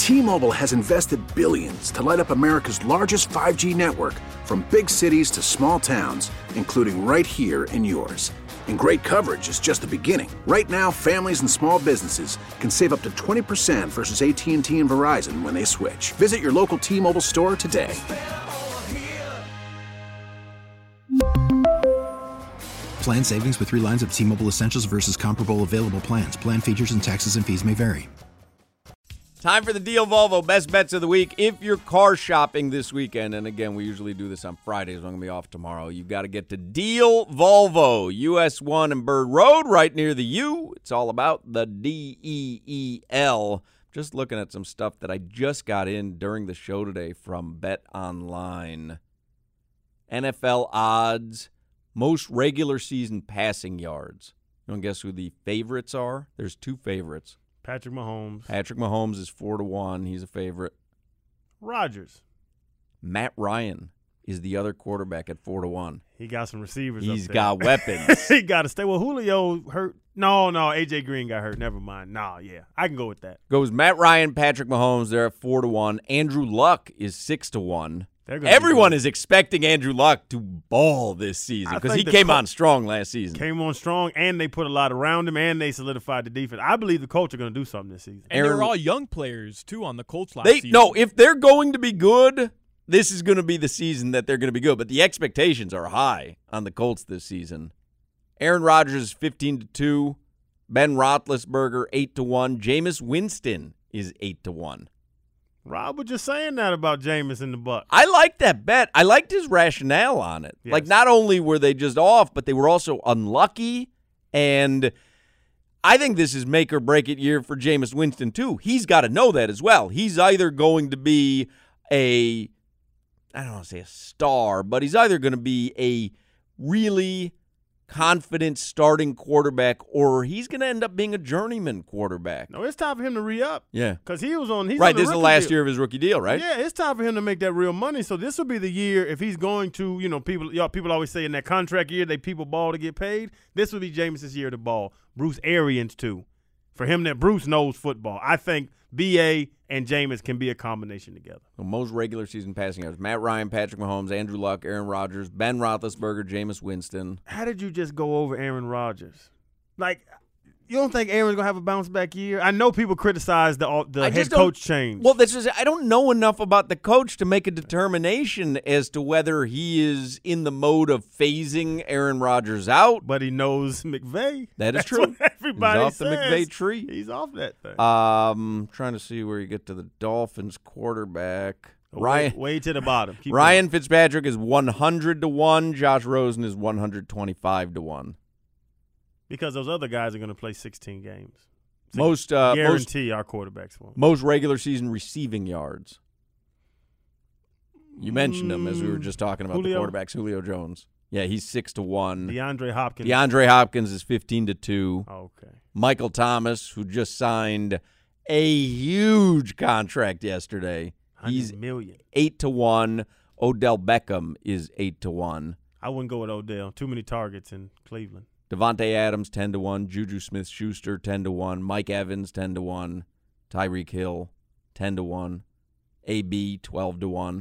T-Mobile has invested billions to light up America's largest 5G network, from big cities to small towns, including right here in yours. And great coverage is just the beginning. Right now, families and small businesses can save up to 20% versus AT&T and Verizon when they switch. Visit your local T-Mobile store today. Plan savings with 3 lines of T-Mobile Essentials versus comparable available plans. Plan features and taxes and fees may vary. Time for the Deal Volvo Best Bets of the Week. If you're car shopping this weekend, and again, we usually do this on Fridays, I'm going to be off tomorrow, you've got to get to Deal Volvo, US 1 and Bird Road, right near the U. It's all about the DEEL. Just looking at some stuff that I just got in during the show today from Bet Online. NFL odds, most regular season passing yards. You want to guess who the favorites are? There's 2 favorites. Patrick Mahomes. Patrick Mahomes is 4-1. He's a favorite. Rodgers. Matt Ryan is the other quarterback at 4-1. He got some receivers. He's up there. got weapons. He got to stay. Well, Julio hurt. No, AJ Green got hurt. Never mind. No, yeah, I can go with that. Goes Matt Ryan, Patrick Mahomes. They're at 4-1. Andrew Luck is 6-1. Everyone is expecting Andrew Luck to ball this season because he came on strong last season. Came on strong, and they put a lot around him, and they solidified the defense. I believe the Colts are going to do something this season. And they're all young players, too, on the Colts last season. No, if they're going to be good, this is going to be the season that they're going to be good. But the expectations are high on the Colts this season. Aaron Rodgers is 15-2. Ben Roethlisberger, 8-1. Jameis Winston is 8-1. Rob was just saying that about Jameis in the Bucs. I like that bet. I liked his rationale on it. Yes. Like, not only were they just off, but they were also unlucky. And I think this is make or break it year for Jameis Winston, too. He's got to know that as well. He's either going to be I don't want to say a star, but he's either going to be a really confident starting quarterback, or he's going to end up being a journeyman quarterback. No, it's time for him to re-up. Yeah. Because he's on right, this is the last deal. year of his rookie deal, right? Yeah, it's time for him to make that real money. So this will be the year if he's going to, people always say in that contract year, people ball to get paid. This will be Jameis's year to ball. Bruce Arians, too. For him, that Bruce knows football. I think B.A. and Jameis can be a combination together. The most regular season passing yards: Matt Ryan, Patrick Mahomes, Andrew Luck, Aaron Rodgers, Ben Roethlisberger, Jameis Winston. How did you just go over Aaron Rodgers? Like, you don't think Aaron's going to have a bounce-back year? I know people criticize the head coach change. Well, I don't know enough about the coach to make a determination as to whether he is in the mode of phasing Aaron Rodgers out. But he knows McVay. That is That's true. What everybody He's off says. the McVay tree. He's off that thing. Trying to see where you get to the Dolphins quarterback. Way to the bottom. Keep Ryan going. Fitzpatrick is 100-1. Josh Rosen is 125-1. Because those other guys are going to play 16 games. Guarantee our quarterbacks won't. Most regular season receiving yards. You mentioned him as we were just talking about Julio? the quarterbacks. Julio Jones. Yeah, he's 6-1. DeAndre Hopkins. DeAndre Hopkins is 15-2. Okay. Michael Thomas, who just signed a huge contract yesterday. He's $100 million. 8-1. Odell Beckham is 8-1. I wouldn't go with Odell. Too many targets in Cleveland. Devontae Adams 10-1, Juju Smith-Schuster 10-1, Mike Evans 10-1, Tyreek Hill 10-1, AB 12-1.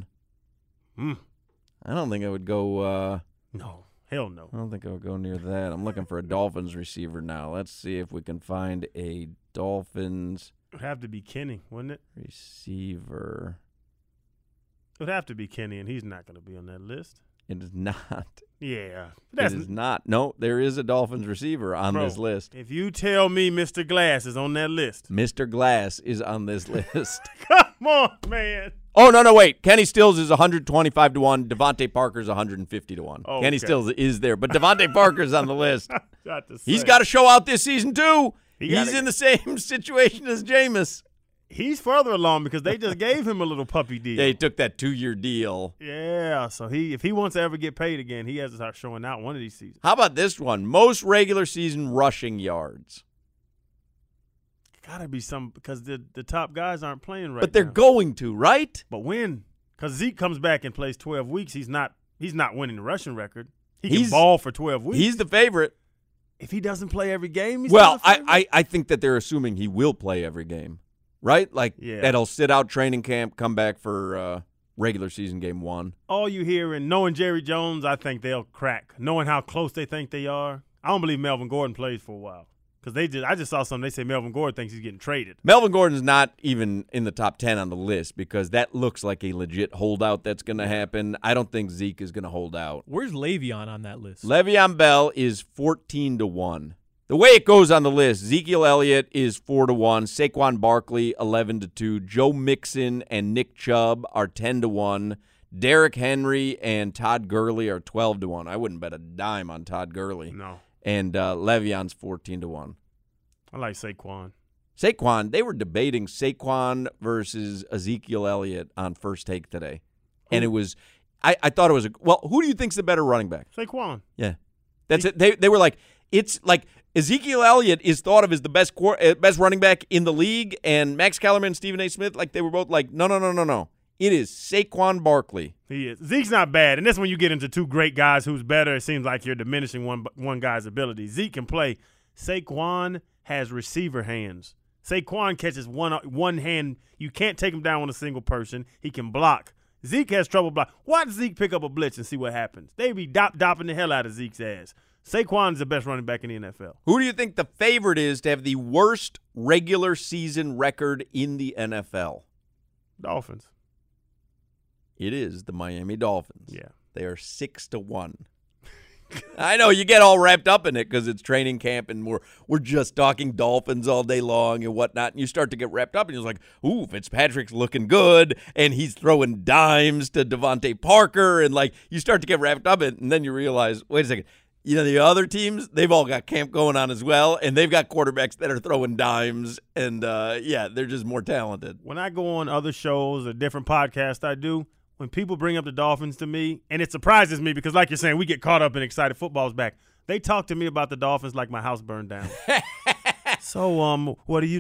I don't think I would go. No, hell no. I don't think I would go near that. I'm looking for a Dolphins receiver now. Let's see if we can find a Dolphins. It would have to be Kenny, wouldn't it? Receiver. It would have to be Kenny, and he's not going to be on that list. It is not. Yeah. It is not. No, there is a Dolphins receiver on this list. If you tell me Mr. Glass is on that list. Mr. Glass is on this list. Come on, man. Oh, no, wait. Kenny Stills is 125-1. Devontae Parker's 150-1. Oh, Kenny Stills is there, but Devontae Parker's on the list. He's got got to show out this season, too. He's gotta- in the same situation as Jameis. He's further along because they just gave him a little puppy deal. Yeah, he took that 2-year deal. Yeah, so if he wants to ever get paid again, he has to start showing out one of these seasons. How about this one? Most regular season rushing yards. Got to be some because the top guys aren't playing right now. But they're going to, right? But when? Because Zeke comes back and plays 12 weeks, he's not winning the rushing record. He can ball for 12 weeks. He's the favorite. If he doesn't play every game, he's well, not the favorite? I think that they're assuming he will play every game. right? Like Yeah. that'll sit out training camp, come back for regular season game 1. All you hear, and knowing Jerry Jones, I think they'll crack. Knowing how close they think they are, I don't believe Melvin Gordon plays for a while. Because I just saw something. They say Melvin Gordon thinks he's getting traded. Melvin Gordon's not even in the top 10 on the list because that looks like a legit holdout that's going to happen. I don't think Zeke is going to hold out. Where's Le'Veon on that list? Le'Veon Bell is 14-1. The way it goes on the list, Ezekiel Elliott is 4-1, Saquon Barkley 11-2, Joe Mixon and Nick Chubb are 10-1, Derrick Henry and Todd Gurley are 12-1. I wouldn't bet a dime on Todd Gurley. No. And Le'Veon's 14-1. I like Saquon. Saquon, they were debating Saquon versus Ezekiel Elliott on First Take today. And it was, I thought it was, who do you think's the better running back? Saquon. Yeah. That's it. They were like, it's like Ezekiel Elliott is thought of as the best running back in the league, and Max Kellerman and Stephen A. Smith, like they were both like, no. It is Saquon Barkley. He is. Zeke's not bad, and that's when you get into two great guys who's better. It seems like you're diminishing one guy's ability. Zeke can play. Saquon has receiver hands. Saquon catches one hand. You can't take him down with a single person. He can block. Zeke has trouble blocking. Watch Zeke pick up a blitz and see what happens. They be dopping the hell out of Zeke's ass. Saquon's the best running back in the NFL. Who do you think the favorite is to have the worst regular season record in the NFL? Dolphins. It is the Miami Dolphins. Yeah. They are 6-1. I know you get all wrapped up in it because it's training camp and we're just talking Dolphins all day long and whatnot. And you start to get wrapped up and you're like, ooh, Fitzpatrick's looking good and he's throwing dimes to Devontae Parker. And like you start to get wrapped up in it and then you realize, wait a second. You know, the other teams, they've all got camp going on as well, and they've got quarterbacks that are throwing dimes, and, they're just more talented. When I go on other shows or different podcasts I do, when people bring up the Dolphins to me, and it surprises me because, like you're saying, we get caught up and excited football's back. They talk to me about the Dolphins like my house burned down. So, what do you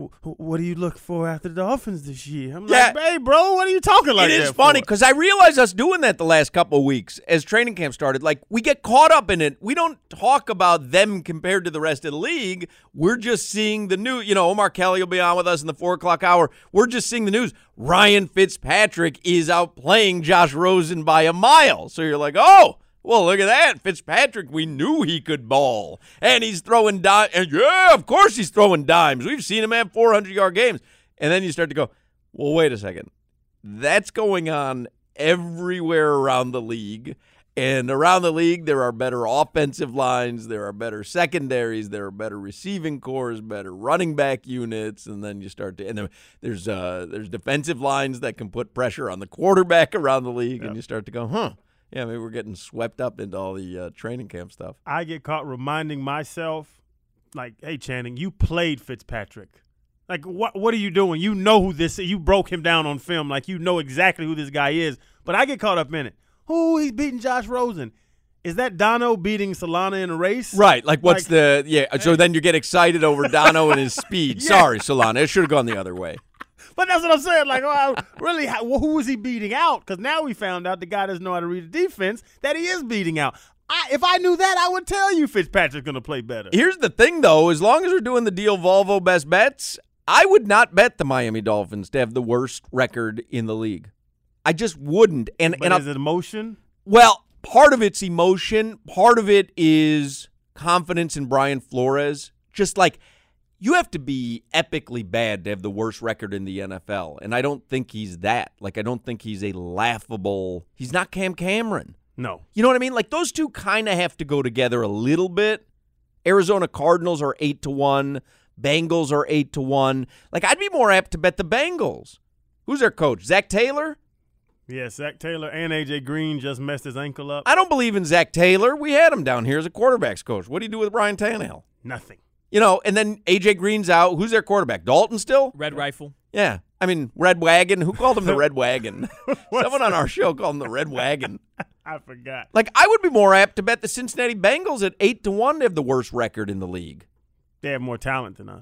look for after the Dolphins this year? I'm like, hey, bro, what are you talking like that It is funny because I realized us doing that the last couple of weeks as training camp started. Like, we get caught up in it. We don't talk about them compared to the rest of the league. We're just seeing the news. You know, Omar Kelly will be on with us in the 4 o'clock hour. We're just seeing the news. Ryan Fitzpatrick is outplaying Josh Rosen by a mile. So you're like, oh. Well, look at that. Fitzpatrick, we knew he could ball. And he's throwing dimes. And yeah, of course he's throwing dimes. We've seen him have 400-yard games. And then you start to go, well, wait a second. That's going on everywhere around the league. And around the league, there are better offensive lines. There are better secondaries. There are better receiving corps, better running back units. And then you start to – and then there's defensive lines that can put pressure on the quarterback around the league. Yep. And you start to go, yeah, maybe we're getting swept up into all the training camp stuff. I get caught reminding myself, like, hey, Channing, you played Fitzpatrick. Like, what are you doing? You know who this is. You broke him down on film. Like, you know exactly who this guy is. But I get caught up in it. He's beating Josh Rosen. Is that Dono beating Solana in a race? Right. Like, what's so then you get excited over Dono and his speed. Yeah. Sorry, Solana. It should have gone the other way. But that's what I'm saying. Like, really, who was he beating out? Because now we found out the guy doesn't know how to read the defense that he is beating out. If I knew that, I would tell you Fitzpatrick's going to play better. Here's the thing, though. As long as we're doing the Deal Volvo best bets, I would not bet the Miami Dolphins to have the worst record in the league. I just wouldn't. Is it emotion? Well, part of it's emotion. Part of it is confidence in Brian Flores. Just like – you have to be epically bad to have the worst record in the NFL, and I don't think he's that. Like, I don't think he's a laughable – he's not Cam Cameron. No. You know what I mean? Like, those two kind of have to go together a little bit. Arizona Cardinals are 8-1. Bengals are 8-1. Like, I'd be more apt to bet the Bengals. Who's their coach? Zach Taylor? Yeah, Zach Taylor and A.J. Green just messed his ankle up. I don't believe in Zach Taylor. We had him down here as a quarterbacks coach. What do you do with Ryan Tannehill? Nothing. You know, and then A.J. Green's out. Who's their quarterback? Dalton still? Red Rifle. Yeah. I mean, Red Wagon. Who called him the Red Wagon? Someone on our show called him the Red Wagon. I forgot. Like, I would be more apt to bet the Cincinnati Bengals at 8-1 to have the worst record in the league. They have more talent than us.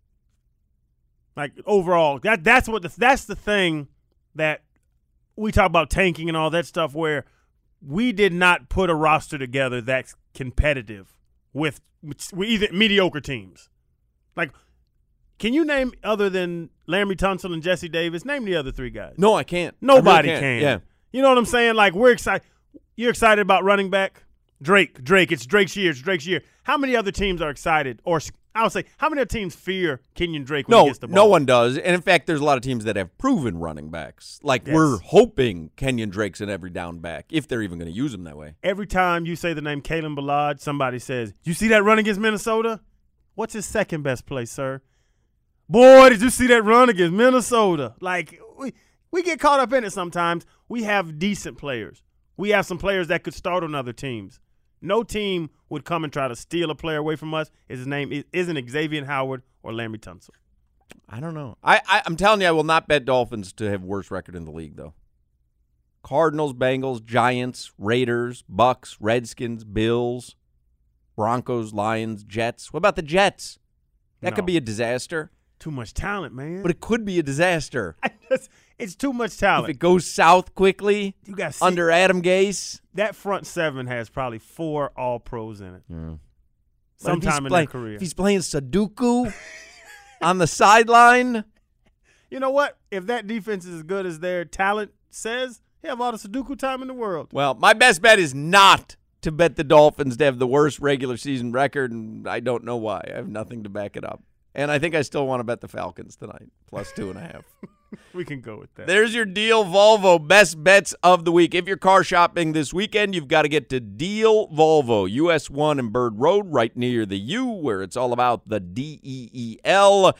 Like, overall, that's the thing that we talk about tanking and all that stuff where we did not put a roster together that's competitive with either mediocre teams. Like, Can you name, other than Laremy Tunsil and Jesse Davis, name the other 3 guys? No, I can't. Nobody I really can't. can. Yeah. You know what I'm saying? Like, we're excited. You're excited about running back? Drake. It's Drake's year. How many other teams are excited? Or I would say, how many other teams fear Kenyon Drake when he gets the ball? No one does. And, in fact, there's a lot of teams that have proven running backs. Like, we're hoping Kenyon Drake's an every down back, if they're even going to use him that way. Every time you say the name Kalen Ballard, somebody says, you see that run against Minnesota? What's his second best play, sir? Boy, did you see that run against Minnesota? Like, we get caught up in it sometimes. We have decent players. We have some players that could start on other teams. No team would come and try to steal a player away from us. His name isn't Xavier Howard or Laremy Tunsil. I don't know. I'm telling you, I will not bet Dolphins to have worst record in the league, though. Cardinals, Bengals, Giants, Raiders, Bucks, Redskins, Bills, Broncos, Lions, Jets. What about the Jets? That could be a disaster. Too much talent, man. But it could be a disaster. It's too much talent. If it goes south quickly under Adam Gase. That front 7 has probably 4 All-Pros in it. Yeah. Sometime in their career. If he's playing Sudoku on the sideline. You know what? If that defense is as good as their talent says, they have all the Sudoku time in the world. Well, my best bet is not to bet the Dolphins to have the worst regular season record, and I don't know why. I have nothing to back it up. And I think I still want to bet the Falcons tonight, plus 2.5. We can go with that. There's your Deal Volvo best bets of the week. If you're car shopping this weekend, you've got to get to Deal Volvo, US 1 and Bird Road, right near the U, where it's all about the DEEL.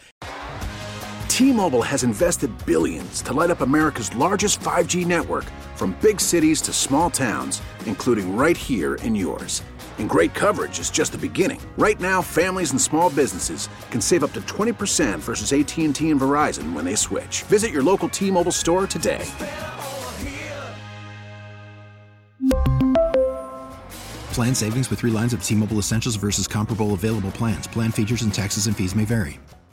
T-Mobile has invested billions to light up America's largest 5G network, from big cities to small towns, including right here in yours. And great coverage is just the beginning. Right now, families and small businesses can save up to 20% versus AT&T and Verizon when they switch. Visit your local T-Mobile store today. Plan savings with 3 lines of T-Mobile Essentials versus comparable available plans. Plan features and taxes and fees may vary.